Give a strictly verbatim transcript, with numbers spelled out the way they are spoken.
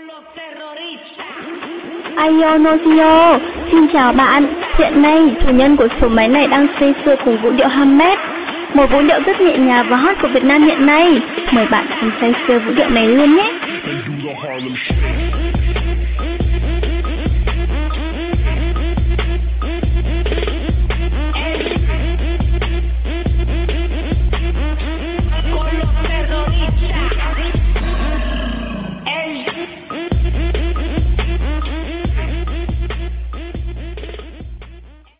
Ayonozio, xin chào bạn. Hiện nay, chủ nhân của số máy này đang say sưa cùng vũ điệu Hamlet, một vũ điệu rất nhẹ nhàng và hot của Việt Nam hiện nay. Mời bạn cùng say sưa vũ điệu này luôn nhé.